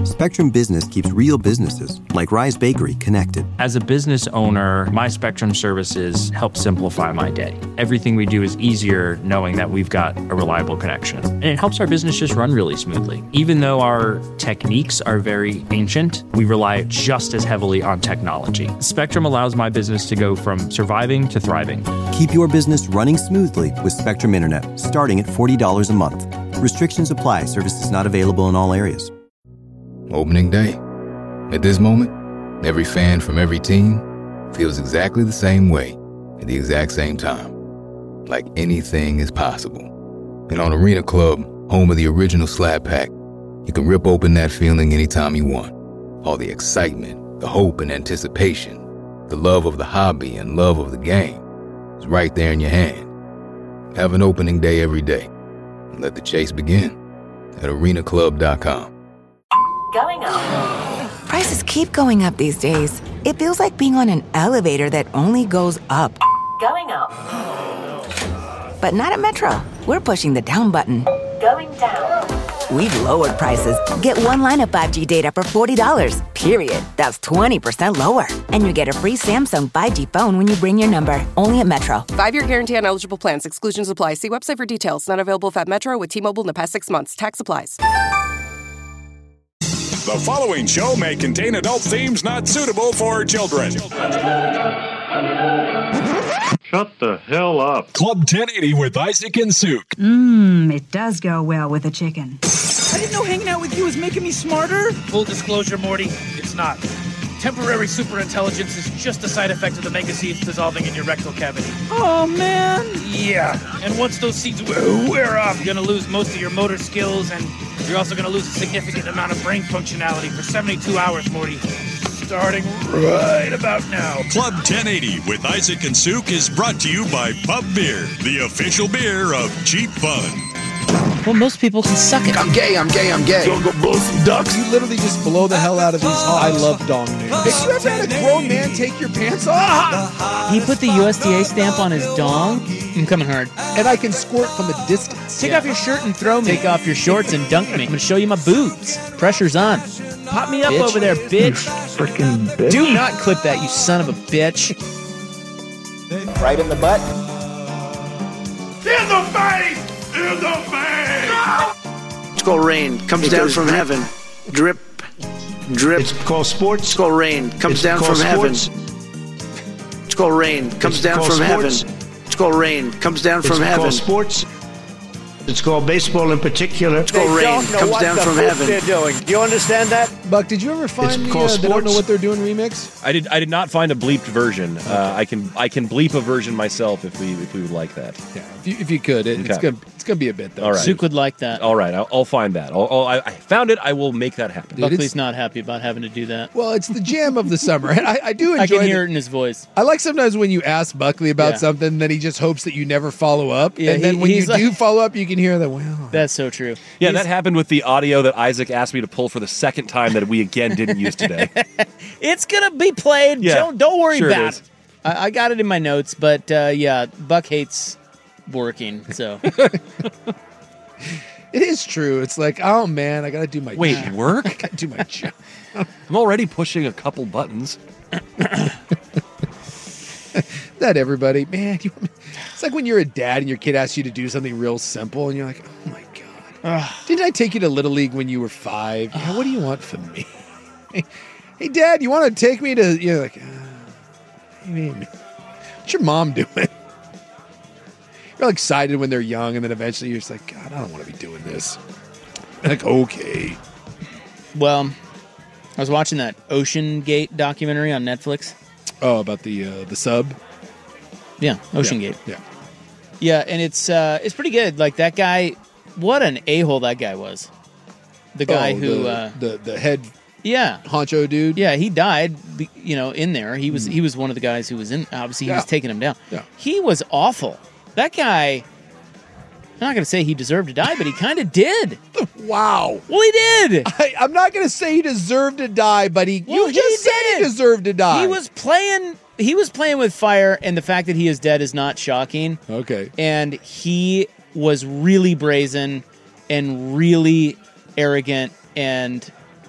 Spectrum Business keeps real businesses, like Rise Bakery, connected. As a business owner, my Spectrum services help simplify my day. Everything we do is easier knowing that we've got a reliable connection. And it helps our business just run really smoothly. Even though our techniques are very ancient, we rely just as heavily on technology. Spectrum allows my business to go from surviving to thriving. Keep your business running smoothly with Spectrum Internet, starting at $40 a month. Restrictions apply. Services not available in all areas. Opening day. At this moment, every fan from every team feels exactly the same way at the exact same time. Like anything is possible. And on Arena Club, home of the original Slab Pack, you can rip open that feeling anytime you want. All the excitement, the hope and anticipation, the love of the hobby and love of the game is right there in your hand. Have an opening day every day. And let the chase begin at arenaclub.com. Going up. Prices keep going up these days. It feels like being on an elevator that only goes up. Going up. But not at Metro. We're pushing the down button. Going down. We've lowered prices. Get one line of 5G data for $40, period. That's 20% lower. And you get a free Samsung 5G phone when you bring your number. Only at Metro. 5-year guarantee on eligible plans. Exclusions apply. See website for details. Not available at Metro with T-Mobile in the past 6 months. Tax applies. The following show may contain adult themes not suitable for children. Shut the hell up. Club 1080 with Isaac and Suk. It does go well with a chicken. I didn't know hanging out with you was making me smarter. Full disclosure, Morty, it's not. Temporary superintelligence is just a side effect of the mega seeds dissolving in your rectal cavity. Oh, man. Yeah, and once those seeds wear off, you're going to lose most of your motor skills, and you're also going to lose a significant amount of brain functionality for 72 hours, Morty. Starting right about now. Club 1080 with Isaac and Suk is brought to you by Pub Beer, the official beer of cheap fun. Well, most people can suck it. I'm gay. Don't go blow some ducks. You literally just blow the hell out of these hogs. I love dong news. Have you ever had a grown man take your pants off? He put the USDA stamp on his dong. I'm coming hard. And I can squirt from a distance. Take off your shirt and throw me. Take off your shorts and dunk me. I'm going to show you my boobs. Pressure's on. Pop me up bitch. Over there, bitch. Freaking bitch. Do not clip that, you son of a bitch. Right in the butt. In the face! In the face! It's called rain. Comes down from heaven. Drip. Drip. It's called sports. It's called rain. Comes down from heaven. It's called rain. Comes down from heaven. It's called rain. Comes down from heaven. It's called sports. It's called baseball in particular. It's called rain. Comes down from heaven. They're doing. Do you understand that? Buck, did you ever find the They Don't Know What They're Doing remix? I did not find a bleeped version. Okay. I can bleep a version myself if we would like that. Yeah, if you could. It's gonna be a bit though. All right. Suk would like that. All right, I'll find that. I found it. I will make that happen. Dude, Buckley's not happy about having to do that. Well, it's the jam of the summer, and I do enjoy. I can hear it in his voice. I like sometimes when you ask Buckley about something, then he just hopes that you never follow up, and then when you do follow up, you can hear that. Well, that's so true. Yeah, that happened with the audio that Isaac asked me to pull for the second time that we again didn't use today. It's gonna be played. Yeah, don't worry sure about it. I got it in my notes, but Buck hates working, so. It is true. It's like, oh man, I got to do my job. Work? I got to do my job. I'm already pushing a couple buttons. Not everybody, man. It's like when you're a dad and your kid asks you to do something real simple, and you're like, oh my god, didn't I take you to Little League when you were 5? Yeah, what do you want from me? Hey, Dad, you want to take me to? You're like, I mean, what's your mom doing? You're excited when they're young, and then eventually you're just like, God, I don't want to be doing this. Like, okay. Well, I was watching that Ocean Gate documentary on Netflix. Oh, about the sub? Yeah, Ocean Gate. Yeah. Yeah, and it's pretty good. Like, that guy, what an a-hole that guy was. The guy who... The head... Yeah. Honcho dude. Yeah, he died, in there. He was one of the guys who was in... Obviously, he was taking him down. Yeah. He was awful. That guy... I'm not going to say he deserved to die, but he kind of did. Wow. Well, he did. I'm not going to say he deserved to die, but you just said he deserved to die. He was playing with fire, and the fact that he is dead is not shocking. Okay. And he was really brazen and really arrogant and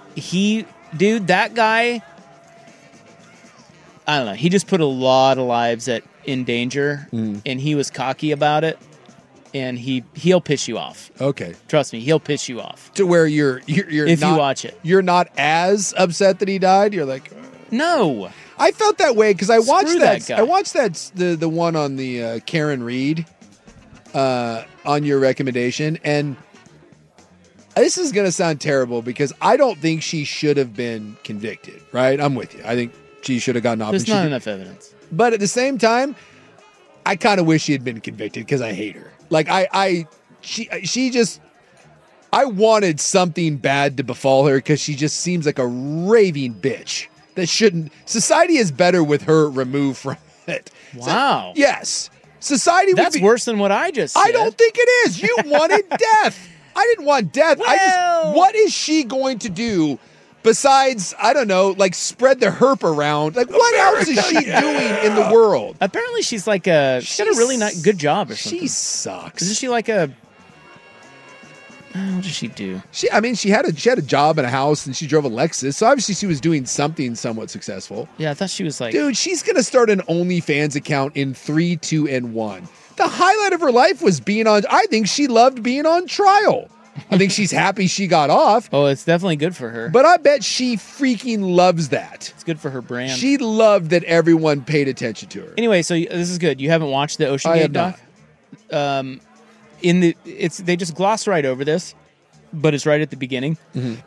Dude, that guy, I don't know. He just put a lot of lives in danger, and he was cocky about it. And he'll piss you off. Okay, trust me, he'll piss you off to where you're if not, you watch it, you're not as upset that he died. You're like, no. I felt that way because I watched that. guy. I watched that the one on the Karen Reed on your recommendation, and this is going to sound terrible because I don't think she should have been convicted. Right? I'm with you. I think she should have gotten off. There's not enough evidence. But at the same time, I kind of wish she had been convicted because I hate her. Like she just, I wanted something bad to befall her because she just seems like a raving bitch that shouldn't. Society is better with her removed from it. Wow. So, yes. Society. That's worse than what I just said. I don't think it is. You wanted death. I didn't want death. Well, what is she going to do besides, I don't know, like spread the herp around? Like, what else is she doing in the world? Apparently, she's like she's got a really good job or something. She sucks. Isn't she like a? What does she do? She had a job and a house, and she drove a Lexus. So obviously, she was doing something somewhat successful. Yeah, I thought she was like, dude, she's gonna start an OnlyFans account in 3, 2, and 1. The highlight of her life was being on. I think she loved being on trial. I think she's happy she got off. Oh, it's definitely good for her. But I bet she freaking loves that. It's good for her brand. She loved that everyone paid attention to her. Anyway, so this is good. You haven't watched the OceanGate doc? Not. They just gloss right over this, but it's right at the beginning. Mm-hmm.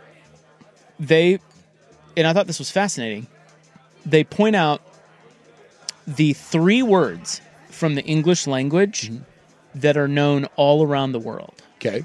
And I thought this was fascinating. They point out the 3 words from the English language that are known all around the world. Okay.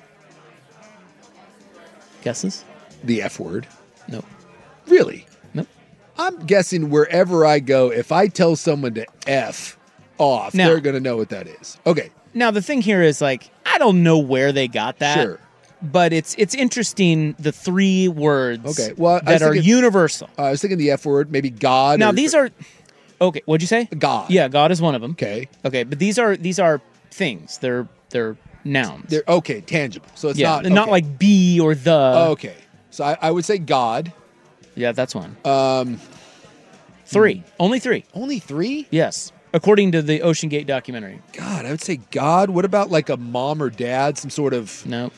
Guesses? The F word. Nope. Really? Nope. I'm guessing wherever I go, if I tell someone to F off, they're going to know what that is. Okay. Now, the thing here is, like, I don't know where they got that. Sure. But it's interesting, the 3 words that are universal. I was thinking the F word, maybe God. Now, these are... Okay, what'd you say? God. Yeah, God is one of them. Okay. Okay, but these are things. They're nouns. They're okay, tangible. So it's not like be or the. Okay. So I would say God. Yeah, that's one. 3. Only 3. Only 3? Yes. According to the OceanGate documentary. God, I would say God. What about like a mom or dad? Some sort of... No.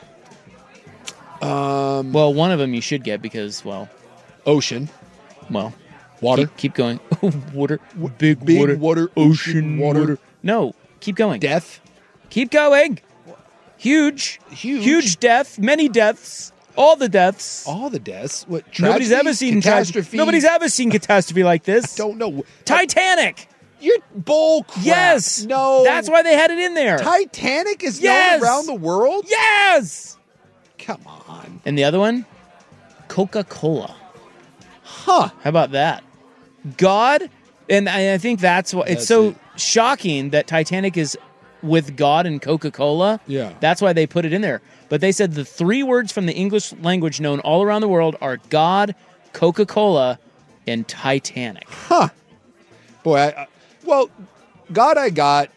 Well, one of them you should get because, well... Ocean. Well... Water. Keep going. Water. Big water. Ocean water. No, keep going. Death. Keep going. Huge death. Many deaths. All the deaths. All the deaths. What? Nobody's ever seen catastrophe. Nobody's ever seen catastrophe like this. I don't know. Titanic. You're bull crap. Yes. No. That's why they had it in there. Titanic is known around the world? Yes. Come on. And the other one? Coca-Cola. Huh. How about that? God, and I think that's why it's so shocking that Titanic is with God and Coca-Cola. Yeah. That's why they put it in there. But they said the 3 words from the English language known all around the world are God, Coca-Cola, and Titanic. Huh. Boy, God I got.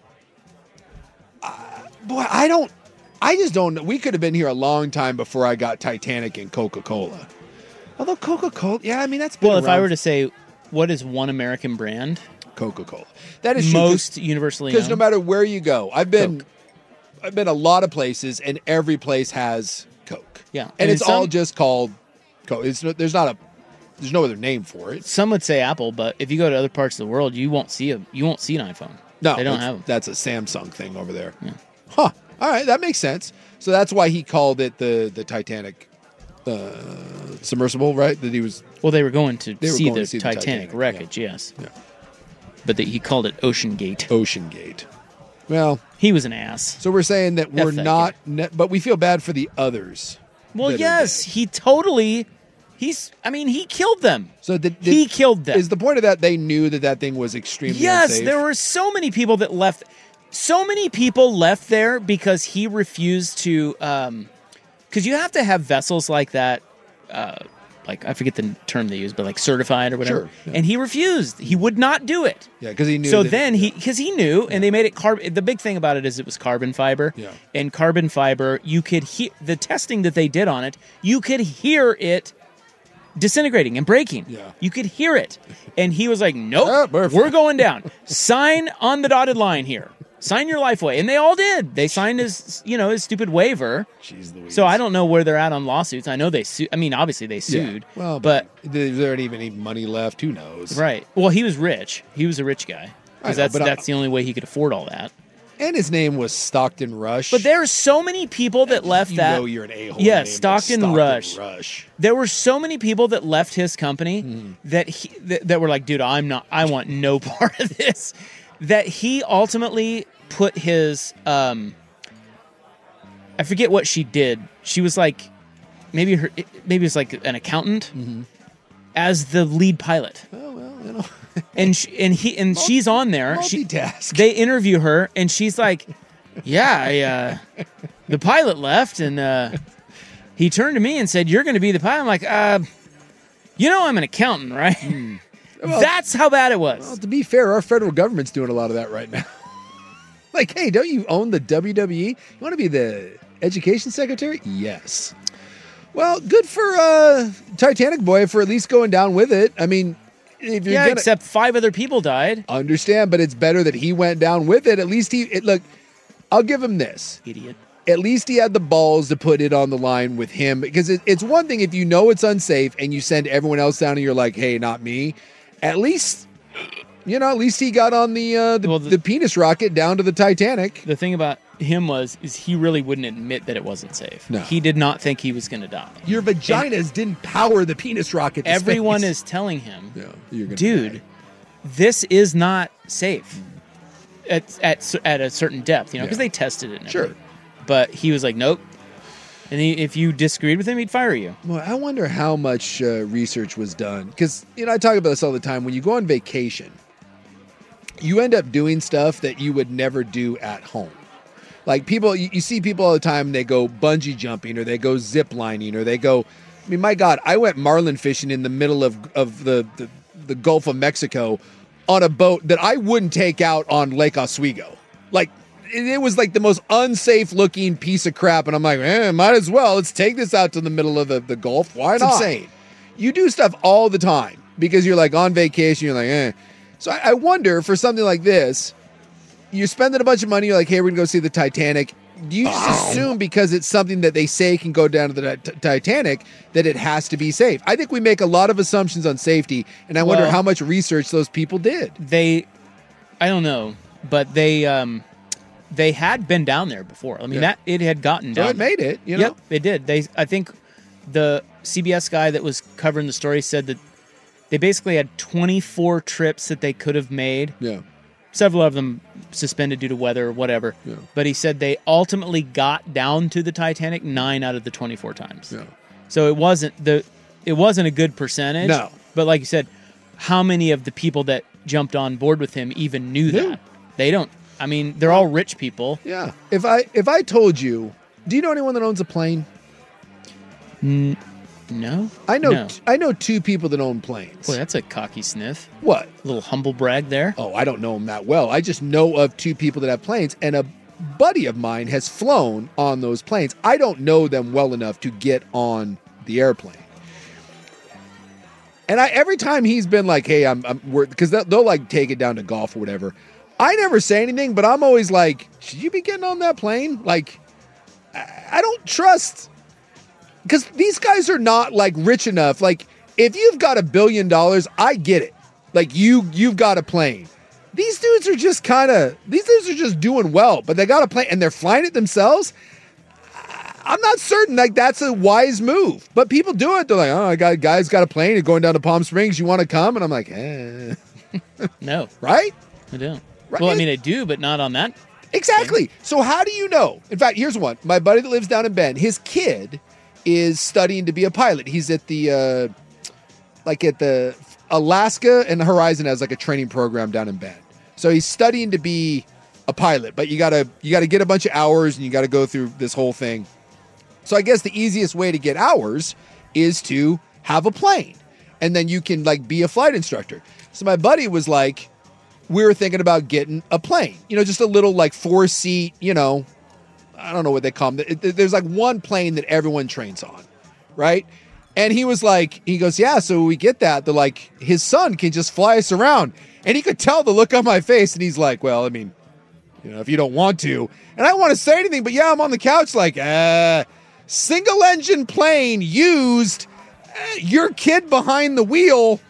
I just don't know. We could have been here a long time before I got Titanic and Coca-Cola. Although Coca-Cola, yeah, I mean, that's been Well, if I around. were to say, what is one American brand? Coca-Cola. That is true, most universally known. Because no matter where you go, I've been a lot of places, and every place has Coke. Yeah, and it's all just called Coke. There's no other name for it. Some would say Apple, but if you go to other parts of the world, you won't see an iPhone. No, they don't have them. That's a Samsung thing over there. Yeah. Huh. All right, that makes sense. So that's why he called it the Titanic submersible, right? That he was. Well, they were going to see the see Titanic wreckage, yes. Yeah. But he called it OceanGate. OceanGate. Well, he was an ass. So we're saying that we're not, but we feel bad for the others. Well, yes, he totally. He killed them. So he killed them. Is the point of that they knew that thing was extremely unsafe? There were so many people that left. So many people left there because he refused to. Because you have to have vessels like that. Like, I forget the term they use, but like certified or whatever. Sure, yeah. And he refused. He would not do it. Yeah, because he knew. So because he knew, and they made it carbon. The big thing about it is it was carbon fiber. Yeah. And carbon fiber, you could hear the testing that they did on it. You could hear it disintegrating and breaking. Yeah. You could hear it. And he was like, nope, we're going down. Sign on the dotted line here. Sign your life away. And they all did. They signed his stupid waiver. Jeez Louise. So I don't know where they're at on lawsuits. I know they sued. I mean, obviously they sued. Yeah. Well, but there ain't even any money left. Who knows? Right. Well, he was rich. He was a rich guy. Because that's the only way he could afford all that. And his name was Stockton Rush. But there are so many people that left that. You know you're an a-hole. Yeah, name, Stockton Rush. There were so many people that left his company that were like, dude, I want no part of this. That he ultimately put his, I forget what she did. She was like, maybe it was like an accountant as the lead pilot. Oh, well, you know. And she's on there. Multitask. They interview her, and she's like, "Yeah, the pilot left, and he turned to me and said, 'You're going to be the pilot.'" I'm like, I'm an accountant, right?" Well, that's how bad it was. Well, to be fair, our federal government's doing a lot of that right now. Like, hey, don't you own the WWE? You want to be the education secretary? Yes. Well, good for Titanic Boy for at least going down with it. I mean, if you're except 5 other people died. Understand, but it's better that he went down with it. At least look, I'll give him this. Idiot. At least he had the balls to put it on the line with him, because it's one thing if you know it's unsafe and you send everyone else down and you're like, hey, not me. At least he got on the penis rocket down to the Titanic. The thing about him is he really wouldn't admit that it wasn't safe. No. He did not think he was going to die. Your vaginas didn't power the penis rocket to Everyone space. is telling him, you're gonna dude, die. This is not safe at a certain depth, because they tested it. Sure. But he was like, nope. And if you disagreed with him, he'd fire you. Well, I wonder how much research was done. Because, I talk about this all the time. When you go on vacation, you end up doing stuff that you would never do at home. Like people, you see people all the time, they go bungee jumping or they go zip lining or they go, I mean, my God, I went marlin fishing in the middle of the Gulf of Mexico on a boat that I wouldn't take out on Lake Oswego. Like, it was like the most unsafe looking piece of crap. And I'm like, might as well. Let's take this out to the middle of the Gulf. Why not? It's insane. You do stuff all the time because you're like on vacation. You're like, So I wonder for something like this, you're spending a bunch of money. You're like, hey, we're going to go see the Titanic. Do you just assume because it's something that they say can go down to the Titanic that it has to be safe? I think we make a lot of assumptions on safety. And I wonder how much research those people did. I don't know, but they had been down there before. I mean, that it had gotten down. So it made it, Yep, it did. I think the CBS guy that was covering the story said that they basically had 24 trips that they could have made. Yeah. Several of them suspended due to weather or whatever. Yeah. But he said they ultimately got down to the Titanic 9 out of the 24 times. Yeah. So it wasn't a good percentage. No. But like you said, how many of the people that jumped on board with him even knew that? They don't. I mean, they're all rich people. Yeah. If I told you, do you know anyone that owns a plane? No. I know 2 people that own planes. Boy, that's a cocky sniff. What? A little humble brag there. Oh, I don't know them that well. I just know of 2 people that have planes, and a buddy of mine has flown on those planes. I don't know them well enough to get on the airplane. And every time he's been like, hey, because they'll like take it down to golf or whatever. I never say anything, but I'm always like, should you be getting on that plane? Like, I don't trust, because these guys are not like rich enough. Like, if you've got $1 billion, I get it. Like, you've got a plane. These dudes are just doing well, but they got a plane and they're flying it themselves. I'm not certain like that's a wise move, but people do it. They're like, oh, guy's got a plane. You're going down to Palm Springs. You want to come? And I'm like, No. Right? I don't. Right? Well, I mean, I do, but not on that. Exactly. So how do you know? In fact, here's one. My buddy that lives down in Bend, his kid is studying to be a pilot. He's at the Alaska and Horizon has like a training program down in Bend. So he's studying to be a pilot, but you gotta get a bunch of hours and you gotta go through this whole thing. So I guess the easiest way to get hours is to have a plane, and then you can like be a flight instructor. So my buddy was like, we were thinking about getting a plane, just a little like 4-seat, I don't know what they call them. There's like one plane that everyone trains on, right? And he was like, he goes, yeah, so we get that. They're like, his son can just fly us around. And he could tell the look on my face. And he's like, well, I mean, if you don't want to. And I don't want to say anything, but yeah, I'm on the couch like, single engine plane used, your kid behind the wheel.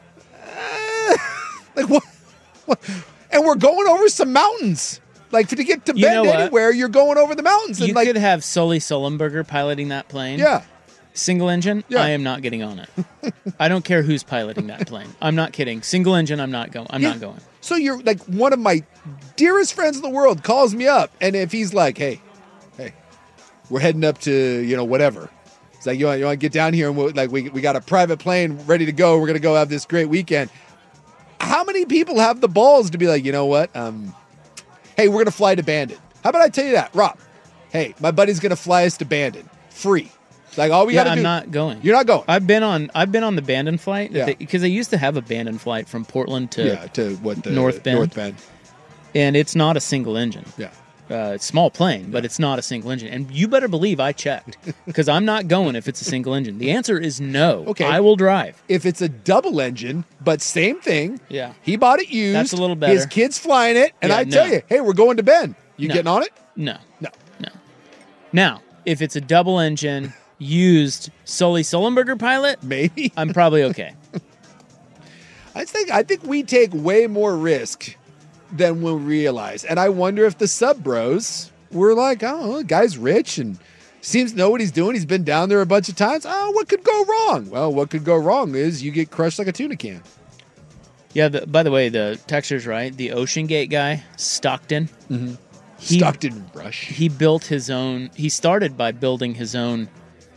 Like what? And we're going over some mountains. Like to get to Bend anywhere, you're going over the mountains. And you could have Sully Sullenberger piloting that plane. Yeah. Single engine, Yeah. I am not getting on it. I don't care who's piloting that plane. I'm not kidding. Single engine, I'm not going. I'm not going. So you're like one of my dearest friends in the world calls me up, and if he's like, hey, we're heading up to whatever. It's like you want to get down here and we got a private plane ready to go. We're gonna go have this great weekend. How many people have the balls to be like, you know what? Hey, we're gonna fly to Bandon. How about I tell you that, Rob? Hey, my buddy's gonna fly us to Bandon, free. Like all we got to do. I'm not going. You're not going. I've been on the Bandon flight Yeah. because they used to have a Bandon flight from Portland to the North Bend. North Bend. And it's not a single engine. Yeah. It's a small plane, but it's not a single engine. And you better believe I checked because I'm not going if it's a single engine. The answer is no. Okay. I will drive. If it's a double engine, but same thing. Yeah. He bought it used. That's a little better. His kid's flying it, and Yeah, I tell you, hey, we're going to Bend. You No. getting on it? No. No. Now, if it's a double engine used Sully Sullenberger pilot, maybe I'm probably okay. I think we take way more risk than we realize. And I wonder if the sub bros were like, oh, the guy's rich and seems to know what he's doing. He's been down there a bunch of times. Oh, what could go wrong? Well, what could go wrong is you get crushed like a tuna can. Yeah, by the way, the texture's right. The Ocean Gate guy, Stockton. Mm-hmm. Stockton Rush. He built his own. He started by building his own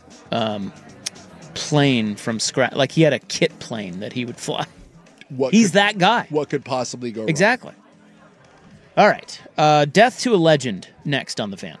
plane from scratch. Like he had a kit plane that he would fly. He's that guy. What could possibly go wrong? Exactly. All right. Death to a Legend next on The Fan.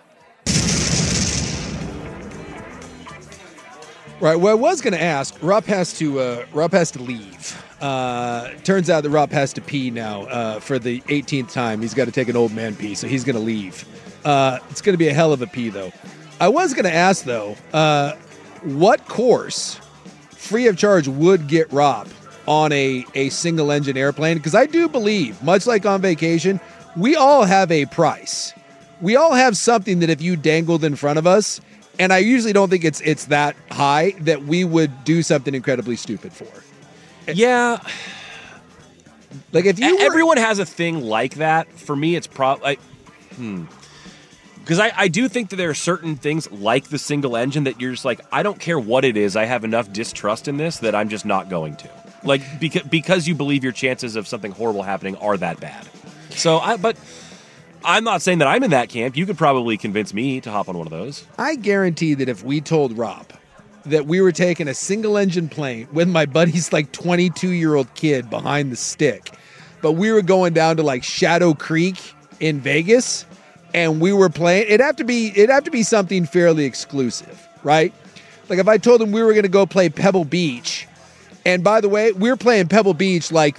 Right. Well, I was going to ask. Rob has to leave. Turns out that Rob has to pee now for the 18th time. He's got to take an old man pee, so he's going to leave. It's going to be a hell of a pee, though. I was going to ask, though, what course, free of charge, would get Rob on a single-engine airplane? Because I do believe, much like on vacation, we all have a price. We all have something that if you dangled in front of us, and I usually don't think it's that high, that we would do something incredibly stupid for. Yeah. Like if you everyone has a thing like that. For me, it's probably because I do think that there are certain things like the single engine that you're just like, I don't care what it is. I have enough distrust in this that I'm just not going to. Like because you believe your chances of something horrible happening are that bad. But I'm not saying that I'm in that camp. You could probably convince me to hop on one of those. I guarantee that if we told Rob that we were taking a single-engine plane with my buddy's 22-year-old kid behind the stick, but we were going down to Shadow Creek in Vegas, and we were playing, it'd have to be something fairly exclusive, right? Like if I told him we were going to go play Pebble Beach, and by the way, we're playing Pebble Beach like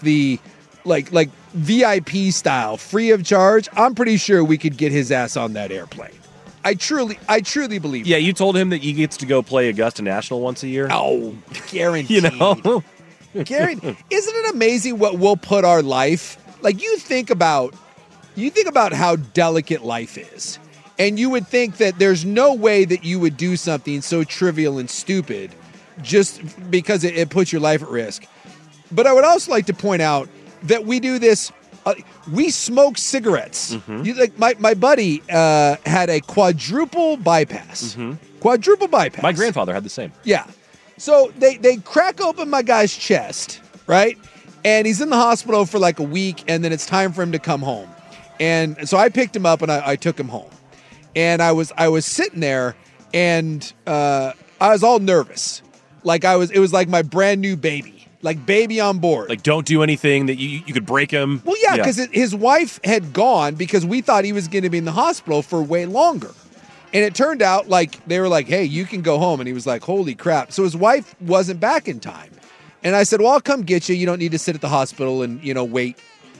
VIP style, free of charge, I'm pretty sure we could get his ass on that airplane. I truly believe. Yeah, you told him that he gets to go play Augusta National once a year. Oh, guaranteed. Guaranteed. Isn't it amazing what we'll put our life? Like you think about how delicate life is, and you would think that there's no way that you would do something so trivial and stupid just because it puts your life at risk. But I would also like to point out that we do this. We smoke cigarettes. Mm-hmm. My buddy had a quadruple bypass. Mm-hmm. Quadruple bypass. My grandfather had the same. Yeah. So they crack open my guy's chest, right? And he's in the hospital for a week, and then it's time for him to come home. And so I picked him up and I took him home. And I was sitting there, and I was all nervous. It was like my brand new baby. Like baby on board. Like don't do anything that you could break him. Well, yeah, because his wife had gone because we thought he was going to be in the hospital for way longer. And it turned out they were like, hey, you can go home. And he was like, holy crap. So his wife wasn't back in time. And I said, well, I'll come get you. You don't need to sit at the hospital and, wait,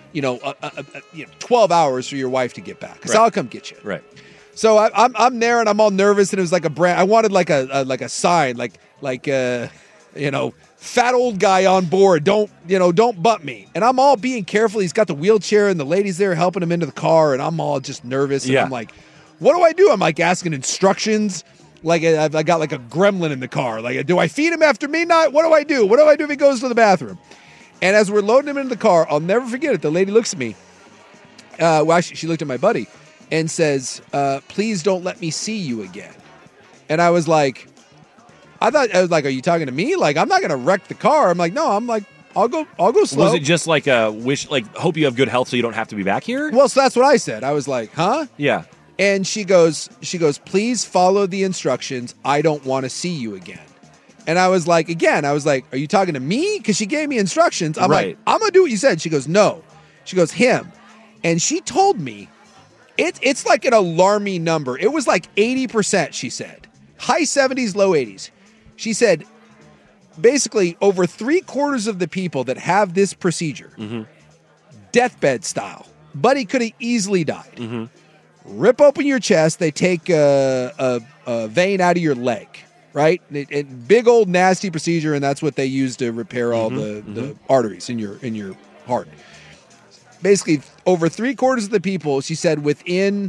12 hours for your wife to get back. So I'll come get you. Right. So I'm there and I'm all nervous. And it was like I wanted like a sign, like fat old guy on board. Don't bump me. And I'm all being careful. He's got the wheelchair and the lady's there helping him into the car. And I'm all just nervous. And I'm like, what do I do? I'm like asking instructions. Like I got like a gremlin in the car. Like, do I feed him after midnight? What do I do? What do I do if he goes to the bathroom? And as we're loading him into the car, I'll never forget it. The lady looks at me. She looked at my buddy and says, please don't let me see you again. And I was like, are you talking to me? Like, I'm not going to wreck the car. I'm like, no, I'll go slow. Was it just like a wish, like, hope you have good health so you don't have to be back here? Well, so that's what I said. I was like, huh? Yeah. And she goes, please follow the instructions. I don't want to see you again. And I was like, are you talking to me? Because she gave me instructions. I'm like, I'm going to do what you said. She goes, no. She goes, him. And she told me, it's like an alarming number. It was like 80%, she said. High 70s, low 80s. She said, basically, over 3/4 of the people that have this procedure, deathbed style, Buddy could have easily died. Rip open your chest. They take a vein out of your leg, right? Big old nasty procedure, and that's what they use to repair all the arteries in your heart. Basically, over 3/4 of the people, she said, within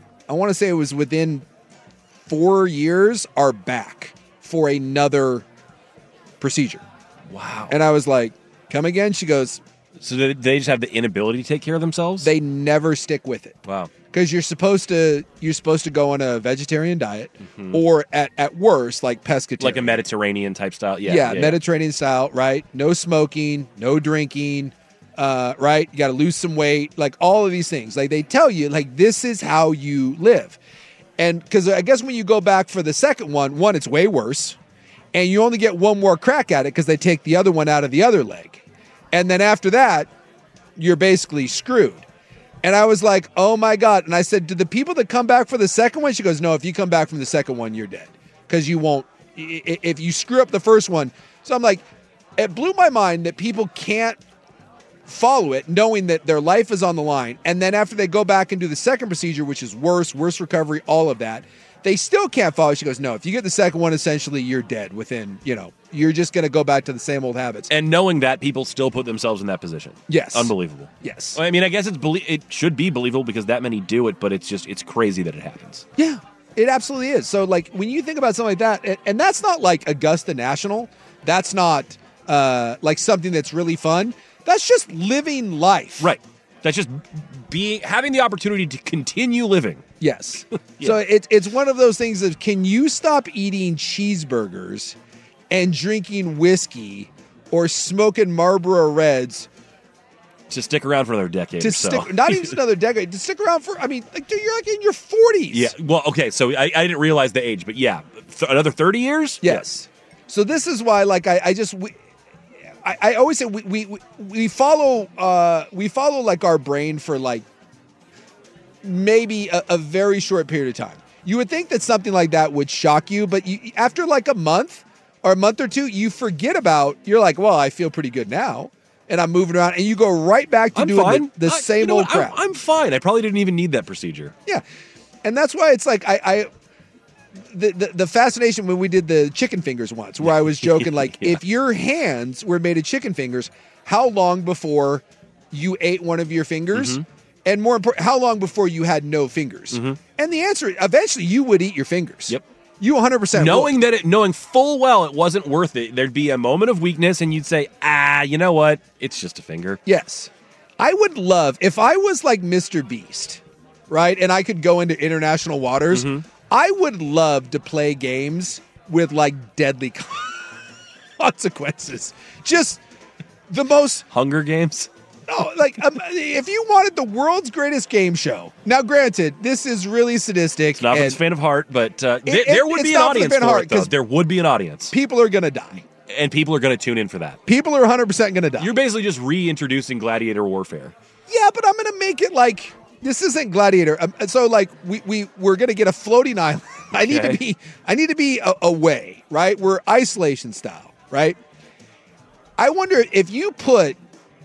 4 years, are back for another procedure. Wow. And I was like, come again? She goes, so they just have the inability to take care of themselves? They never stick with it. Wow. Because you're supposed to go on a vegetarian diet, or at worst, like pescatarian, like a Mediterranean type style. Yeah, Mediterranean style, right? No smoking, no drinking, right? You got to lose some weight, like all of these things. Like they tell you, like this is how you live. And because I guess when you go back for the second one, it's way worse, and you only get one more crack at it because they take the other one out of the other leg, and then after that, you're basically screwed. And I was like, oh my God. And I said, do the people that come back for the second one? She goes, no, if you come back from the second one, you're dead. Because you won't, if you screw up the first one. So I'm like, it blew my mind that people can't follow it knowing that their life is on the line. And then after they go back and do the second procedure, which is worse recovery, all of that, they still can't follow. She goes, no, if you get the second one, essentially you're dead within, you're just going to go back to the same old habits. And knowing that, people still put themselves in that position. Yes. Unbelievable. Yes. I mean, I guess it should be believable because that many do it, but it's crazy that it happens. Yeah, it absolutely is. So, like, when you think about something like that, and that's not like Augusta National, that's not like something that's really fun. That's just living life. Right. That's just having the opportunity to continue living. Yes. Yeah. So it's one of those things of, can you stop eating cheeseburgers and drinking whiskey or smoking Marlboro Reds to stick around for another decade? Not even another decade. To stick around for, you're like in your 40s. Yeah. Well, okay. So I didn't realize the age, but yeah, another 30 years. Yes. So this is why, like, I always say we follow like our brain for like maybe a very short period of time. You would think that something like that would shock you, but after like a month or a month or two, you forget about. You're like, well, I feel pretty good now, and I'm moving around, and you go right back to doing the same old crap. I'm fine. I probably didn't even need that procedure. Yeah, and that's why it's like the fascination when we did the chicken fingers once, where I was joking, like, if your hands were made of chicken fingers, how long before you ate one of your fingers? And more important, how long before you had no fingers? And the answer, eventually you would eat your fingers. Yep. You 100% knowing full well it wasn't worth it. There'd be a moment of weakness and you'd say, you know what? It's just a finger. Yes. I would love, if I was like Mr. Beast, right? And I could go into international waters, I would love to play games with like deadly consequences. Just the most... Hunger Games? No, like if you wanted the world's greatest game show. Now, granted, this is really sadistic. It's not for the faint of heart, but there would be an audience for it, though. There would be an audience. People are going to die. And people are going to tune in for that. People are 100% going to die. You're basically just reintroducing gladiator warfare. Yeah, but I'm going to make it like, this isn't gladiator. So like we're going to get a floating island. I need to be away, right? We're isolation style, right? I wonder if you put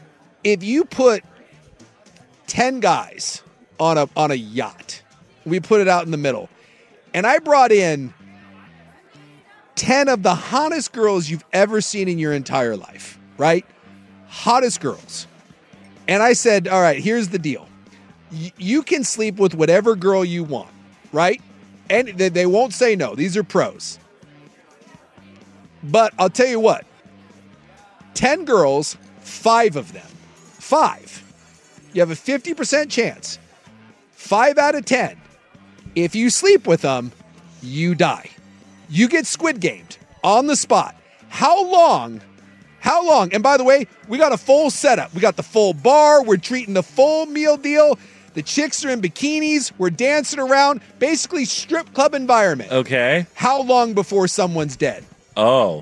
10 guys on a yacht, we put it out in the middle, and I brought in 10 of the hottest girls you've ever seen in your entire life, right? Hottest girls. And I said, all right, here's the deal. You can sleep with whatever girl you want, right? And they won't say no. These are pros. But I'll tell you what. 10 girls, 5 of them. 5. You have a 50% chance. 5 out of 10. If you sleep with them, you die. You get Squid Gamed on the spot. How long? And by the way, we got a full setup. We got the full bar. We're treating the full meal deal. The chicks are in bikinis. We're dancing around. Basically strip club environment. Okay. How long before someone's dead? Oh.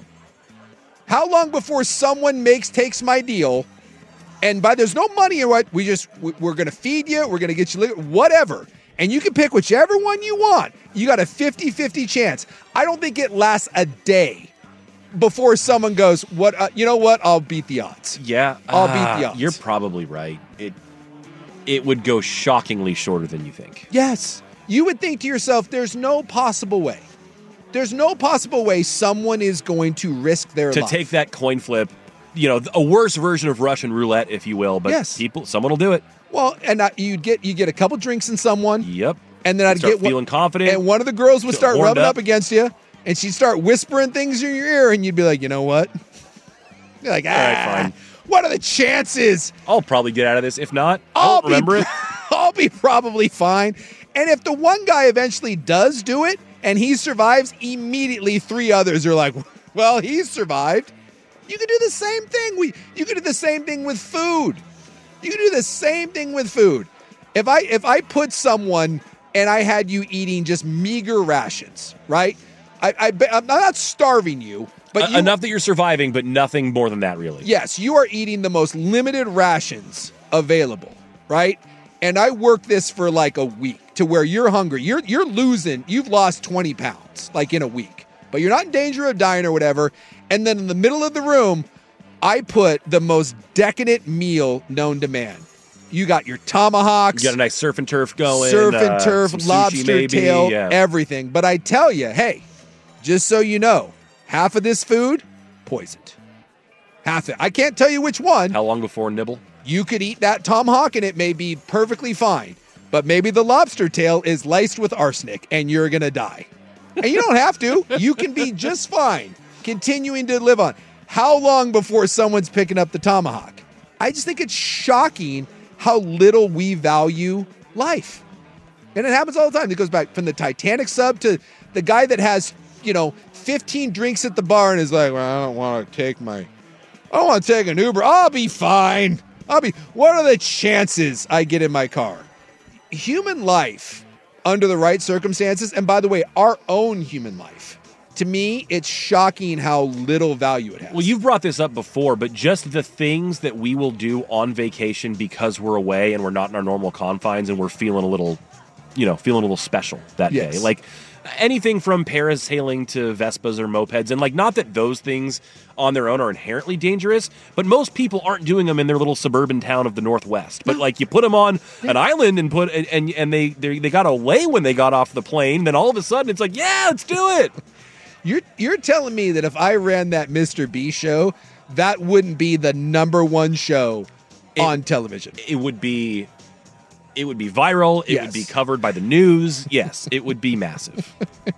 How long before someone takes my deal, and there's no money in what we're going to feed you, we're going to get you whatever, and you can pick whichever one you want. You got a 50-50 chance. I don't think it lasts a day before someone goes, "What? You know what? I'll beat the odds." Yeah, I'll beat the odds. You're probably right. It would go shockingly shorter than you think. Yes, you would think to yourself, "There's no possible way." There's no possible way someone is going to risk their life. To take that coin flip, a worse version of Russian roulette, if you will, but yes. Someone will do it. Well, and you get a couple drinks in someone. Yep. And then I'd get feeling confident. And one of the girls would start rubbing up against you, and she'd start whispering things in your ear, and you'd be like, you know what? You're like, all right, fine. What are the chances? I'll probably get out of this. If not, I'll remember it. I'll be probably fine. And if the one guy eventually does do it, and he survives, immediately 3 others are like, well, he's survived. You can do the same thing. You can do the same thing with food. You can do the same thing with food. If I put someone and I had you eating just meager rations, right? I'm not starving you, but enough that you're surviving, but nothing more than that, really. Yes, you are eating the most limited rations available, right? And I work this for like a week to where you're hungry. You've lost 20 pounds like in a week, but you're not in danger of dying or whatever. And then in the middle of the room, I put the most decadent meal known to man. You got your tomahawks. You got a nice surf and turf going. Surf and turf, lobster tail, yeah. Everything. But I tell you, hey, just so you know, half of this food, poisoned. Half it. I can't tell you which one. How long before nibble? You could eat that tomahawk and it may be perfectly fine. But maybe the lobster tail is laced with arsenic and you're going to die. And you don't have to. You can be just fine continuing to live on. How long before someone's picking up the tomahawk? I just think it's shocking how little we value life. And it happens all the time. It goes back from the Titanic sub to the guy that has, 15 drinks at the bar and is like, well, I don't want to take an Uber. I'll be fine. What are the chances I get in my car? Human life under the right circumstances, and by the way, our own human life, to me, it's shocking how little value it has. Well, you've brought this up before, but just the things that we will do on vacation because we're away and we're not in our normal confines and we're feeling a little special that day. Like anything from parasailing to Vespas or mopeds. And not that those things on their own are inherently dangerous, but most people aren't doing them in their little suburban town of the Northwest. But you put them on an island and they got away when they got off the plane. Then all of a sudden it's like, yeah, let's do it. You're telling me that if I ran that Mr. B show, that wouldn't be the number one show on television? It would be viral. It would be covered by the news. Yes, it would be massive.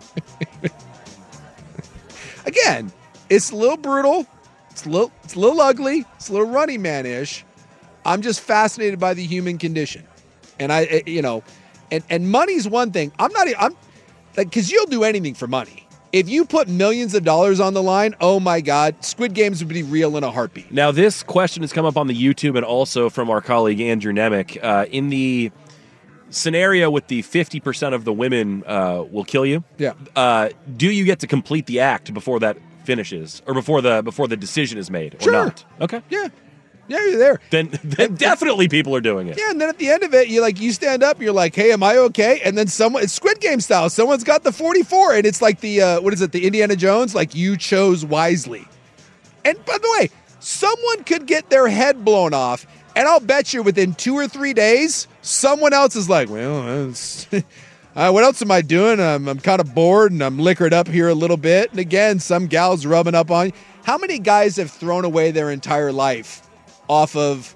Again, it's a little brutal. It's a little ugly. It's a little Running Man-ish. I'm just fascinated by the human condition. And and money's one thing. I'm because you'll do anything for money. If you put millions of dollars on the line, oh my God, Squid Games would be real in a heartbeat. Now, this question has come up on the YouTube and also from our colleague Andrew Nemec. In the scenario with the 50% of the women will kill you, do you get to complete the act before that finishes, or before the decision is made, or not? Okay. Yeah, you're there. Then definitely people are doing it. Yeah, and then at the end of it, you stand up, you're like, hey, am I okay? And then it's Squid Game style. Someone's got the 44, and it's like the, the Indiana Jones? Like, you chose wisely. And by the way, someone could get their head blown off, and I'll bet you within 2 or 3 days, someone else is like, well, What else am I doing? I'm kind of bored and I'm liquored up here a little bit. And again, some gal's rubbing up on you. How many guys have thrown away their entire life off of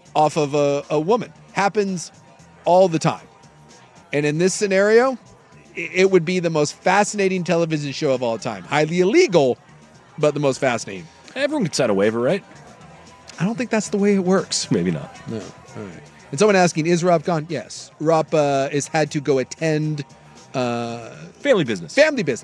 a woman? Happens all the time. And in this scenario, it would be the most fascinating television show of all time. Highly illegal, but the most fascinating. Everyone can sign a waiver, right? I don't think that's the way it works. Maybe not. No. All right. And someone asking, is Rob gone? Yes. Rob has had to go attend family business.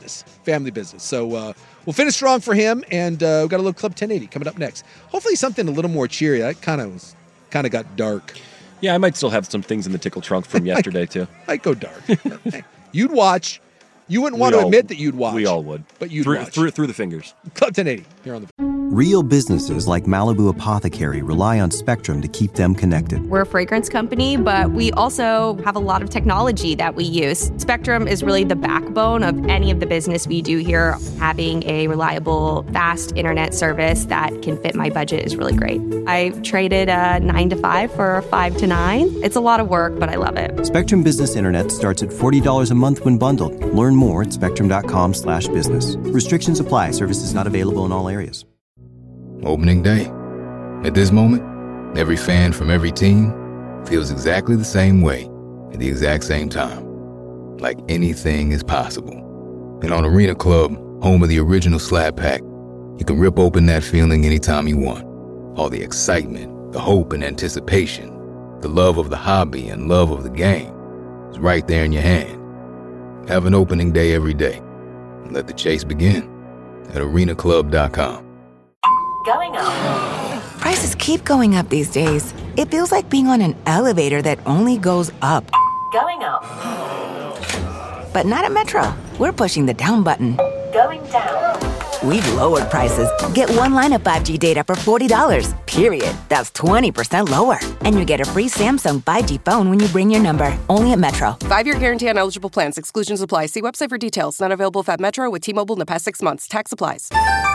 So we'll finish strong for him, and we've got a little Club 1080 coming up next. Hopefully something a little more cheery. That kind of got dark. Yeah, I might still have some things in the tickle trunk from yesterday, too. Might go dark. You'd watch. You wouldn't want to admit that you'd watch. We all would. But you'd watch. watch. Through the fingers. Club 1080 here on the... Real businesses like Malibu Apothecary rely on Spectrum to keep them connected. We're a fragrance company, but we also have a lot of technology that we use. Spectrum is really the backbone of any of the business we do here. Having a reliable, fast internet service that can fit my budget is really great. I traded a 9 to 5 for a 5 to 9. It's a lot of work, but I love it. Spectrum Business Internet starts at $40 a month when bundled. Learn more at spectrum.com/business. Restrictions apply. Services not available in all areas. Opening day. At this moment, every fan from every team feels exactly the same way at the exact same time. Like anything is possible. And on Arena Club, home of the original Slab Pack, you can rip open that feeling anytime you want. All the excitement, the hope and anticipation, the love of the hobby and love of the game is right there in your hand. Have an opening day every day. And let the chase begin at arenaclub.com. Going up. Prices keep going up these days. It feels like being on an elevator that only goes up. Going up. But not at Metro. We're pushing the down button. Going down. We've lowered prices. Get one line of 5G data for $40, period. That's 20% lower. And you get a free Samsung 5G phone when you bring your number. Only at Metro. 5-year guarantee on eligible plans. Exclusions apply. See website for details. Not available at Metro with T-Mobile in the past 6 months. Tax applies.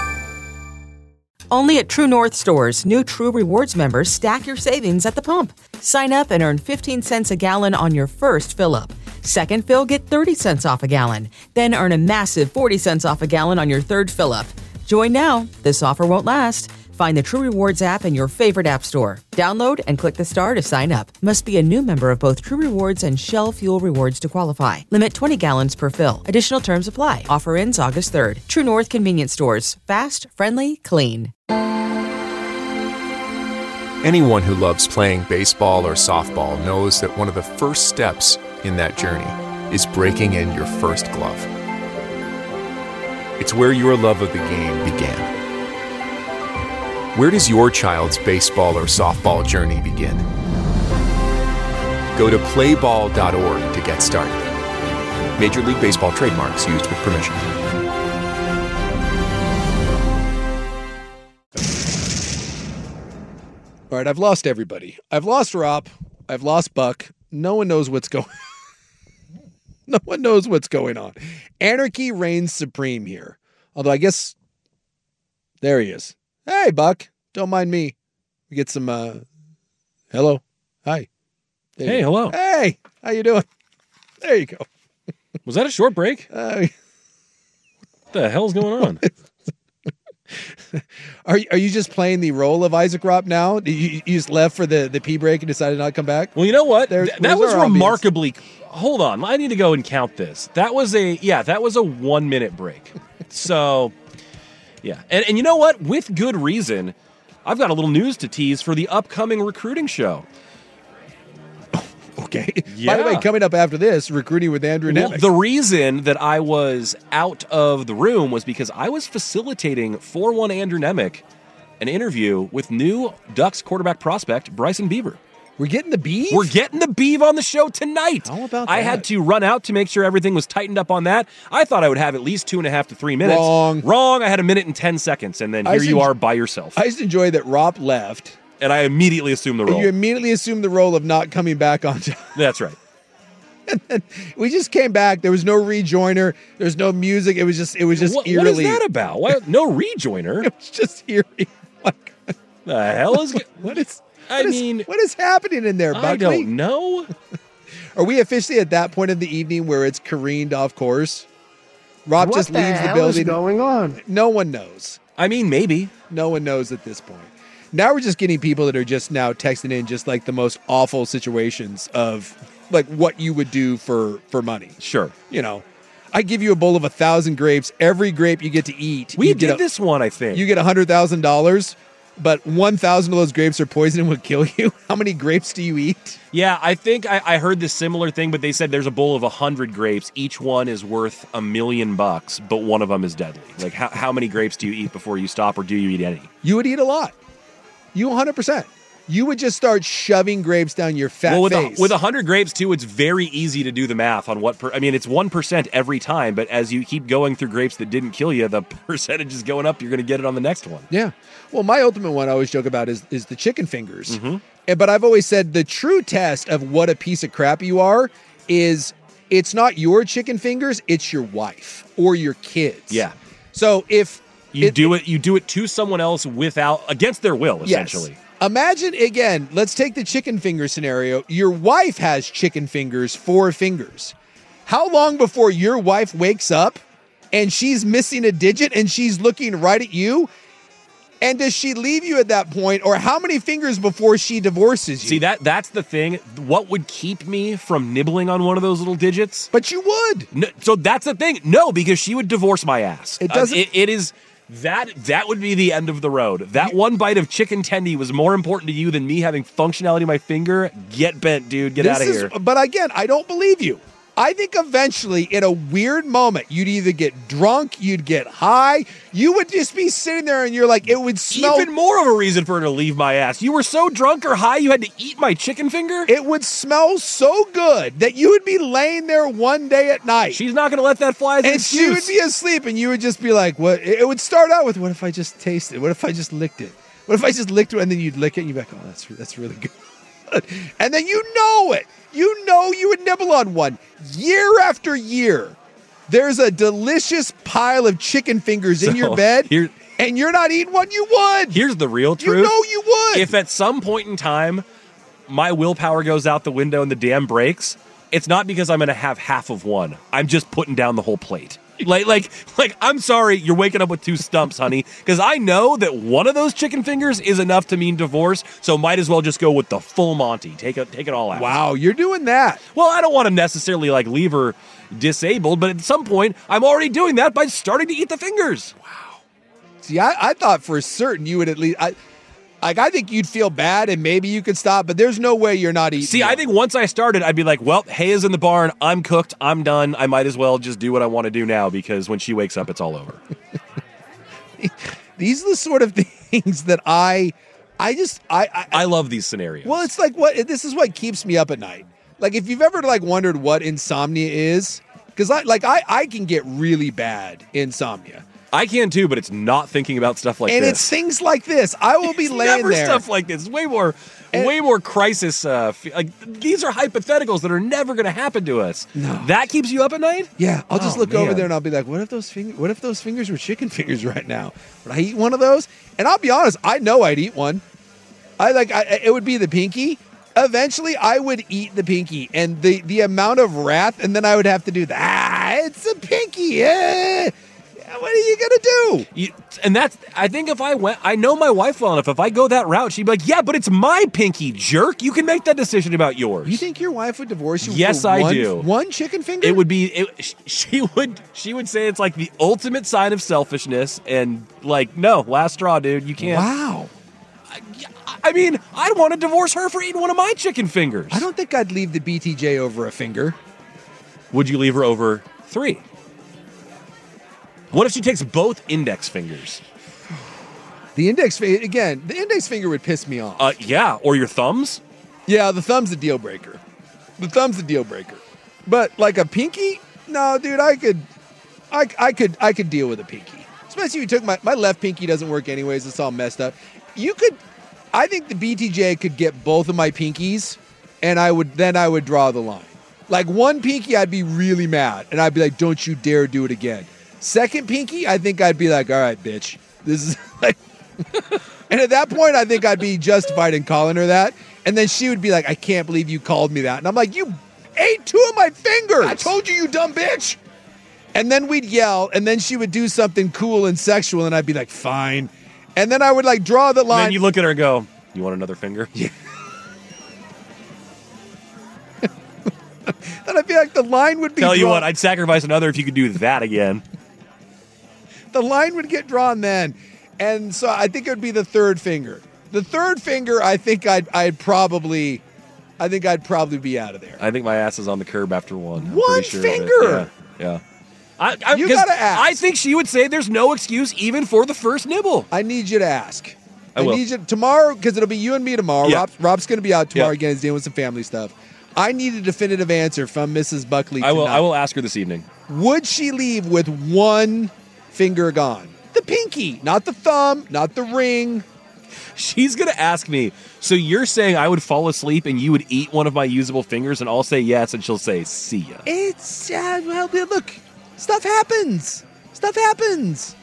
Only at True North stores, new True Rewards members stack your savings at the pump. Sign up and earn 15 cents a gallon on your first fill-up. Second fill, get 30 cents off a gallon. Then earn a massive 40 cents off a gallon on your third fill-up. Join now. This offer won't last. Find the True Rewards app in your favorite app store. Download and click the star to sign up. Must be a new member of both True Rewards and Shell Fuel Rewards to qualify. Limit 20 gallons per fill. Additional terms apply. Offer ends August 3rd. True North Convenience Stores. Fast, friendly, clean. Anyone who loves playing baseball or softball knows that one of the first steps in that journey is breaking in your first glove. It's where your love of the game began. Where does your child's baseball or softball journey begin? Go to playball.org to get started. Major League Baseball trademarks used with permission. All right, I've lost everybody. I've lost Rob. I've lost Buck. No one knows what's going on. No one knows what's going on. Anarchy reigns supreme here. Although I guess there he is. Hey, Buck. Don't mind me. We get some hello. Hi. Hey, hello. Hey, how you doing? There you go. Was that a short break? What the hell's going on? Are you just playing the role of Isaac Ropp now? You just left for the pee break and decided not to come back? Well, you know what? That was remarkably... Hold on. I need to go and count this. That was a 1 minute break. So, yeah. And you know what? With good reason, I've got a little news to tease for the upcoming recruiting show. Okay. Yeah. By the way, coming up after this, recruiting with Andrew Nemec. Well, the reason that I was out of the room was because I was facilitating for one Andrew Nemec an interview with new Ducks quarterback prospect Bryson Beaver. We're getting the Beeve? We're getting the Beeve on the show tonight. How about that? I had to run out to make sure everything was tightened up on that. I thought I would have at least 2.5 to 3 minutes. Wrong. I had 1 minute and 10 seconds, and then here you are by yourself. I just enjoy that Ropp left. And I immediately assumed the role. You immediately assumed the role of not coming back on time. That's right. And then we just came back. There was no rejoiner. There's no music. It was just eerily. What is that about? Why, no rejoiner? It was just eerie. The hell is... What is happening in there, Buckley? I don't know. Are we officially at that point of the evening where it's careened off course? Rob What just the leaves the hell building. is going on? No one knows. I mean, maybe. No one knows at this point. Now we're just getting people that are just now texting in just like the most awful situations of like what you would do for money. Sure. You know, I give you a bowl of 1,000 grapes. Every grape you get to eat. We you did this one, I think. You get $100,000, but 1,000 of those grapes are poison and would kill you. How many grapes do you eat? Yeah, I think I heard this similar thing, but they said there's a bowl of 100 grapes. Each one is worth $1 million, but one of them is deadly. Like, how many grapes do you eat before you stop, or do you eat any? You would eat a lot. You 100%. You would just start shoving grapes down your fat face. With 100 grapes, too, it's very easy to do the math on what I mean, it's 1% every time, but as you keep going through grapes that didn't kill you, the percentage is going up. You're going to get it on the next one. Yeah. Well, my ultimate one I always joke about is the chicken fingers. Mm-hmm. But I've always said the true test of what a piece of crap you are is it's not your chicken fingers, it's your wife or your kids. Yeah. So if you do it to someone else against their will, essentially. Yes. Imagine, again, let's take the chicken finger scenario. Your wife has chicken fingers, 4 fingers. How long before your wife wakes up and she's missing a digit and she's looking right at you? And does she leave you at that point? Or how many fingers before she divorces you? See, that's the thing. What would keep me from nibbling on one of those little digits? But you would. No, so that's the thing. No, because she would divorce my ass. It doesn't. It is... That would be the end of the road. That one bite of chicken tendy was more important to you than me having functionality in my finger. Get bent, dude. Get out of here. But again, I don't believe you. I think eventually, in a weird moment, you'd either get drunk, you'd get high, you would just be sitting there and you're like, it would smell. Even more of a reason for her to leave my ass. You were so drunk or high you had to eat my chicken finger? It would smell so good that you would be laying there one day at night. She's not going to let that fly as an excuse. And she would be asleep and you would just be like, what? It would start out with, what if I just tasted it? What if I just licked it? What if I just licked it? And then you'd lick it and you'd be like, oh, that's really good. And then you know it. You know you would nibble on one. Year after year, there's a delicious pile of chicken fingers in your bed, and you're not eating one, you would. Here's the real truth. You know you would. If at some point in time my willpower goes out the window and the dam breaks, it's not because I'm going to have half of one. I'm just putting down the whole plate. Like, I'm sorry, you're waking up with 2 stumps, honey, because I know that one of those chicken fingers is enough to mean divorce, so might as well just go with the full Monty. Take it all out. Wow, you're doing that. Well, I don't want to necessarily leave her disabled, but at some point, I'm already doing that by starting to eat the fingers. Wow. See, I thought for certain you would at least. I think you'd feel bad and maybe you could stop, but there's no way you're not eating. See, I think once I started, I'd be like, well, hay is in the barn. I'm cooked. I'm done. I might as well just do what I want to do now because when she wakes up, it's all over. These are the sort of things that I love these scenarios. Well, it's like this is what keeps me up at night. Like if you've ever wondered what insomnia is, because I can get really bad insomnia. I can too, but it's not thinking about stuff like this. And it's things like this. I will be laying never there. Stuff like this. It's way more crisis. These are hypotheticals that are never going to happen to us. No. That keeps you up at night? Yeah. I'll just look over there and I'll be like, what if those fingers were chicken fingers right now? Would I eat one of those? And I'll be honest, I know I'd eat one. It would be the pinky. Eventually, I would eat the pinky, and the amount of wrath, and then I would have to do that. It's a pinky. What are you gonna do? I think if I know my wife well enough. If I go that route, she'd be like, "Yeah, but it's my pinky, jerk. You can make that decision about yours." You think your wife would divorce you? Yes, for I do. One chicken finger? It would be. She would say it's like the ultimate sign of selfishness, and no, last straw, dude. You can't. Wow. I mean, I'd want to divorce her for eating one of my chicken fingers. I don't think I'd leave the BTJ over a finger. Would you leave her over 3? What if she takes both index fingers? The index finger would piss me off. Yeah, or your thumbs? Yeah, the thumb's a deal breaker. But like a pinky? No, dude, I could deal with a pinky. Especially if you took my left pinky doesn't work anyways, it's all messed up. I think the BTJ could get both of my pinkies, and I would draw the line. Like one pinky, I'd be really mad, and I'd be like, don't you dare do it again. Second pinky, I think I'd be like, all right, bitch. This is like... And at that point, I think I'd be justified in calling her that. And then she would be like, I can't believe you called me that. And I'm like, you ate 2 of my fingers. I told you, you dumb bitch. And then we'd yell, and then she would do something cool and sexual, and I'd be like, fine. And then I would like draw the line. And then you look at her and go, you want another finger? Yeah. Then I feel like the line would be Tell you drawn. what, I'd sacrifice another if you could do that again. The line would get drawn then. And so I think it would be the third finger. The third finger, I think I'd probably be out of there. I think my ass is on the curb after one. I'm One pretty sure of it. finger? Yeah. You gotta ask. I think she would say there's no excuse even for the first nibble. I need you to ask. I will. need you tomorrow, because it'll be you and me tomorrow. Yeah. Rob's going to be out tomorrow Yeah. again. He's dealing with some family stuff. I need a definitive answer from Mrs. Buckley I tonight. will ask her this evening. Would she leave with one finger gone? The pinky, not the thumb, not the ring. She's going to ask me, so you're saying I would fall asleep and you would eat one of my usable fingers, and I'll say yes, and she'll say, see ya. It's, well, look, stuff happens. Stuff happens.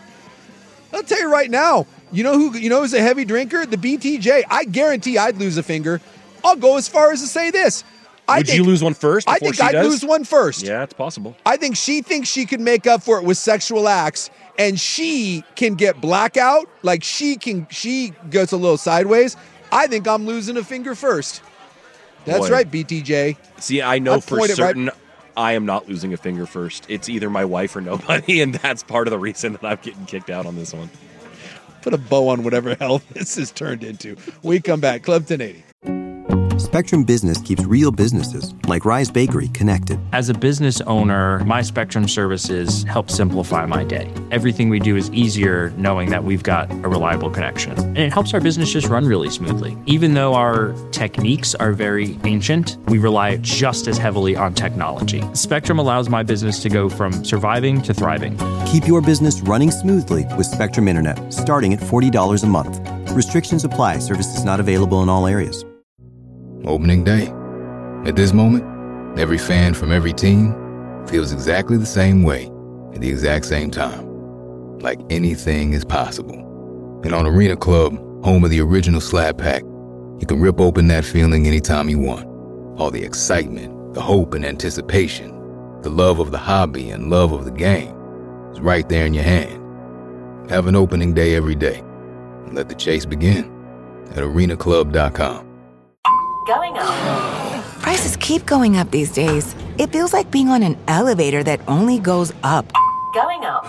I'll tell you right now, you know who's a heavy drinker? The BTJ. I guarantee I'd lose a finger. I'll go as far as to say this. Would you lose one first before I think she I'd does? lose one first. Yeah, it's possible. I think she thinks she can make up for it with sexual acts, and she can get blackout. Like she goes a little sideways. I think I'm losing a finger first. That's Boy. right, BTJ. See, I know I'd for point it right- certain I am not losing a finger first. It's either my wife or nobody, and that's part of the reason that I'm getting kicked out on this one. Put a bow on whatever hell this has turned into. We come back. Club 1080. Spectrum Business keeps real businesses, like Rise Bakery, connected. As a business owner, my Spectrum services help simplify my day. Everything we do is easier knowing that we've got a reliable connection. And it helps our business just run really smoothly. Even though our techniques are very ancient, we rely just as heavily on technology. Spectrum allows my business to go from surviving to thriving. Keep your business running smoothly with Spectrum Internet, starting at $40 a month. Restrictions apply. Services not available in all areas. Opening day. At this moment, every fan from every team feels exactly the same way at the exact same time. Like anything is possible. And on Arena Club, home of the original Slab Pack, you can rip open that feeling anytime you want. All the excitement, the hope and anticipation, the love of the hobby and love of the game is right there in your hand. Have an opening day every day. And let the chase begin at arenaclub.com. Going up. Prices keep going up these days. It feels like being on an elevator that only goes up. Going up.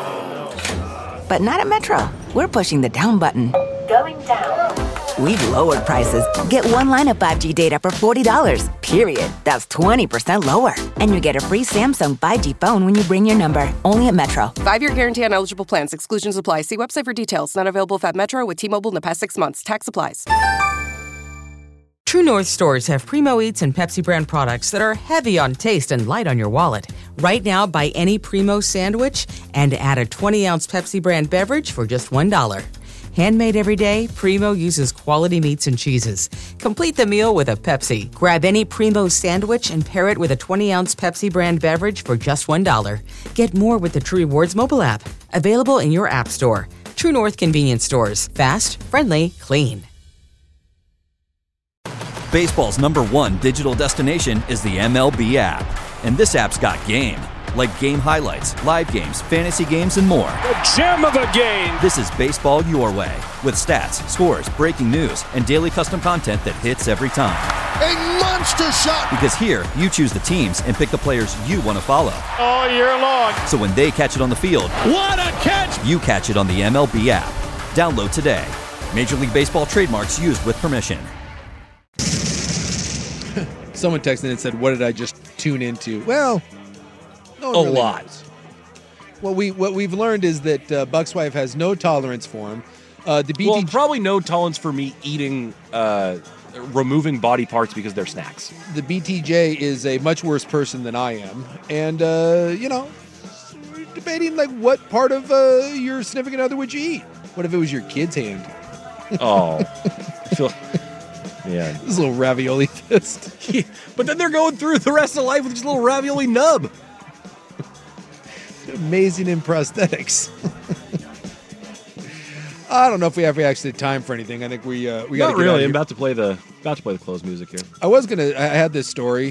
But not at Metro. We're pushing the down button. Going down. We've lowered prices. Get one line of 5G data for $40, period. That's 20% lower. And you get a free Samsung 5G phone when you bring your number. Only at Metro. 5-year guarantee on eligible plans. Exclusions apply. See website for details. Not available at Metro with T-Mobile in the past 6 months. Tax applies. True North stores have Primo Eats and Pepsi brand products that are heavy on taste and light on your wallet. Right now, buy any Primo sandwich and add a 20-ounce Pepsi brand beverage for just $1. Handmade every day, Primo uses quality meats and cheeses. Complete the meal with a Pepsi. Grab any Primo sandwich and pair it with a 20-ounce Pepsi brand beverage for just $1. Get more with the True Rewards mobile app. Available in your app store. True North convenience stores. Fast, friendly, clean. Baseball's #1 digital destination is the MLB app. And this app's got game. Like game highlights, live games, fantasy games, and more. The gem of the game! This is baseball your way. With stats, scores, breaking news, and daily custom content that hits every time. A monster shot! Because here, you choose the teams and pick the players you want to follow. All year long. So when they catch it on the field, what a catch! You catch it on the MLB app. Download today. Major League Baseball trademarks used with permission. Someone texted and said, what did I just tune into? Well, no one A really lot. knows. What we've learned is that Buck's wife has no tolerance for him. Well, probably no tolerance for me eating, removing body parts because they're snacks. The BTJ is a much worse person than I am. And, we're debating, like, what part of your significant other would you eat? What if it was your kid's hand? Oh. Yeah. This little ravioli fist. Yeah, but then they're going through the rest of life with just a little ravioli nub. Amazing in prosthetics. I don't know if we have actually time for anything. I think we got to get Not really. out of I'm here. about to play the close music here. I had this story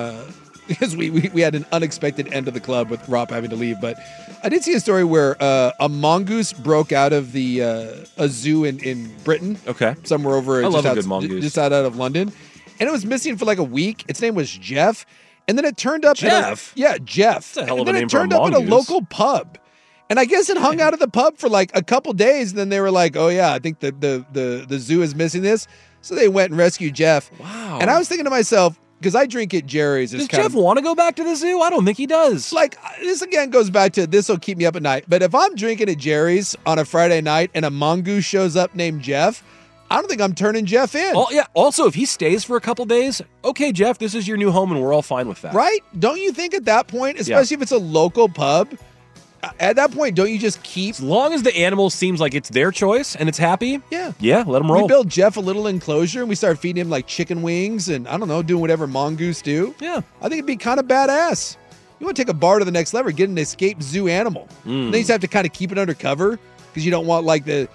because we had an unexpected end of the club with Rob having to leave, but I did see a story where a mongoose broke out of the a zoo in Britain. Okay, somewhere over I love a good mongoose. just out of London, and it was missing for like a week. Its name was Jeff, and then it turned up. Jeff? Jeff. That's a hell of and a then name it for a turned up at a mongoose. local pub. And I guess it hung out at the pub for like a couple days, and then they were like, "Oh yeah, I think the zoo is missing this." So they went and rescued Jeff. Wow. And I was thinking to myself, because I drink at Jerry's. Does Jeff want to go back to the zoo? I don't think he does. Like, this again goes back to this will keep me up at night. But if I'm drinking at Jerry's on a Friday night and a mongoose shows up named Jeff, I don't think I'm turning Jeff in. Oh, yeah. Also, if he stays for a couple days, okay, Jeff, this is your new home, and we're all fine with that. Right? Don't you think at that point, especially if it's a local pub, at that point, don't you just keep... As long as the animal seems like it's their choice and it's happy, yeah, let him roll. We build Jeff a little enclosure and we start feeding him like chicken wings and, I don't know, doing whatever mongoose do. Yeah. I think it'd be kind of badass. You want to take a bar to the next level, get an escaped zoo animal. Then you just have to kind of keep it undercover because you don't want like the...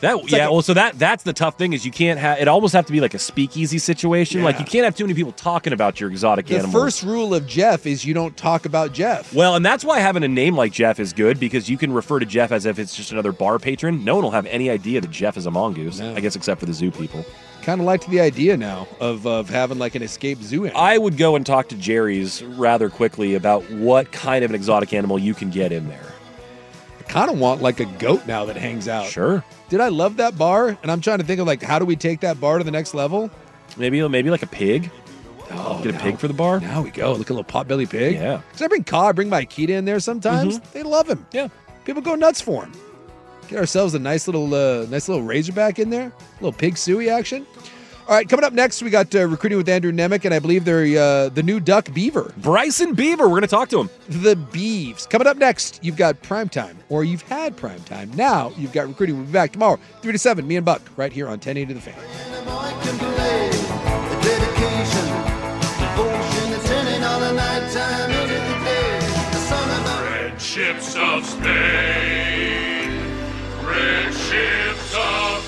that's the tough thing is you can't have... It almost have to be like a speakeasy situation. Yeah. Like you can't have too many people talking about your exotic The animals. first rule of Jeff is you don't talk about Jeff. Well, and that's why having a name like Jeff is good because you can refer to Jeff as if it's just another bar patron. No one will have any idea that Jeff is a mongoose, I guess except for the zoo people. Kind of liked the idea now of having like an escaped zoo animal. I would go and talk to Jerry's rather quickly about what kind of an exotic animal you can get in there. I kind of want like a goat now that hangs out. Sure. Did I love that bar? And I'm trying to think of like, how do we take that bar to the next level? Maybe like a pig. Get a pig for the bar. Now we go. Look at a little potbelly pig. Yeah. Because I bring Ka, I bring my Akita in there sometimes. They love him. Yeah. People go nuts for him. Get ourselves a nice little Razorback in there. A little pig suey action. All right, coming up next, we got Recruiting with Andrew Nemec, and I believe they're the new Duck Beaver. Bryson Beaver. We're going to talk to him. The Beeves. Coming up next, you've got Primetime, or you've had Primetime. Now you've got Recruiting. We'll be back tomorrow, 3 to 7, me and Buck, right here on 1080 The Fan. Red ships of Spain. Red ships of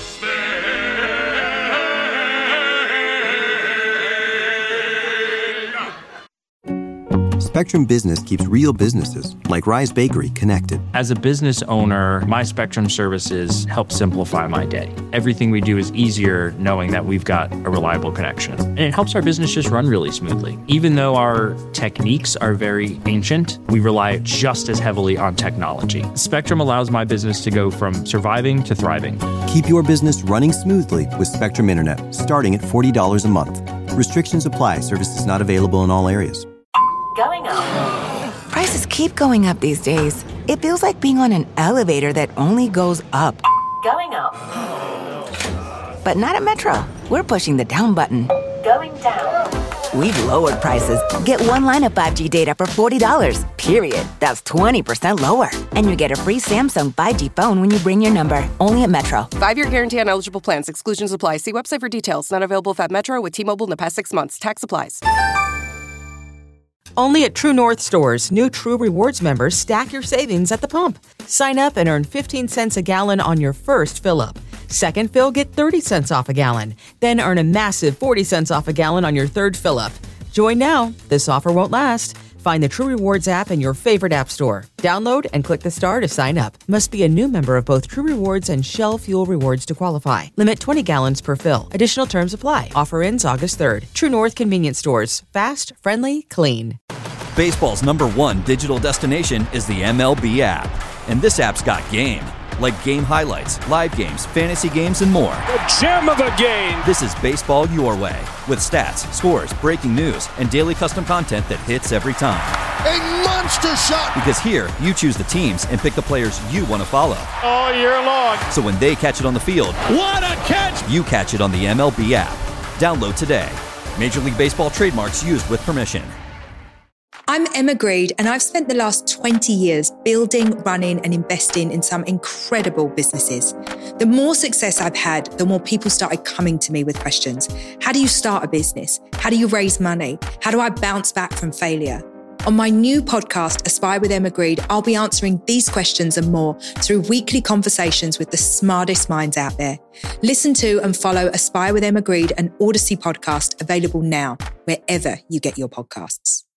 Spectrum Business keeps real businesses, like Rise Bakery, connected. As a business owner, my Spectrum services help simplify my day. Everything we do is easier knowing that we've got a reliable connection. And it helps our business just run really smoothly. Even though our techniques are very ancient, we rely just as heavily on technology. Spectrum allows my business to go from surviving to thriving. Keep your business running smoothly with Spectrum Internet, starting at $40 a month. Restrictions apply. Services not available in all areas. Going up. Prices keep going up these days. It feels like being on an elevator that only goes up. Going up. But not at Metro. We're pushing the down button. Going down. We've lowered prices. Get one line of 5G data for $40, period. That's 20% lower. And you get a free Samsung 5G phone when you bring your number. Only at Metro. 5-year guarantee on eligible plans. Exclusions apply. See website for details. Not available if at Metro with T-Mobile in the past 6 months. Tax applies. Only at True North stores, new True Rewards members stack your savings at the pump. Sign up and earn 15 cents a gallon on your first fill-up. Second fill, get 30 cents off a gallon. Then earn a massive 40 cents off a gallon on your third fill-up. Join now. This offer won't last. Find the True Rewards app in your favorite app store. Download and click the star to sign up. Must be a new member of both True Rewards and Shell Fuel Rewards to qualify. Limit 20 gallons per fill. Additional terms apply. Offer ends August 3rd. True North Convenience Stores. Fast, friendly, clean. Baseball's #1 digital destination is the MLB app. And this app's got game. Like game highlights, live games, fantasy games, and more. The gem of the game. This is baseball your way. With stats, scores, breaking news, and daily custom content that hits every time. A monster shot. Because here, you choose the teams and pick the players you want to follow. All year long. So when they catch it on the field, what a catch! You catch it on the MLB app. Download today. Major League Baseball trademarks used with permission. I'm Emma Greed, and I've spent the last 20 years building, running, and investing in some incredible businesses. The more success I've had, the more people started coming to me with questions. How do you start a business? How do you raise money? How do I bounce back from failure? On my new podcast, Aspire with Emma Grede, I'll be answering these questions and more through weekly conversations with the smartest minds out there. Listen to and follow Aspire with Emma Grede, an Odyssey podcast, available now, wherever you get your podcasts.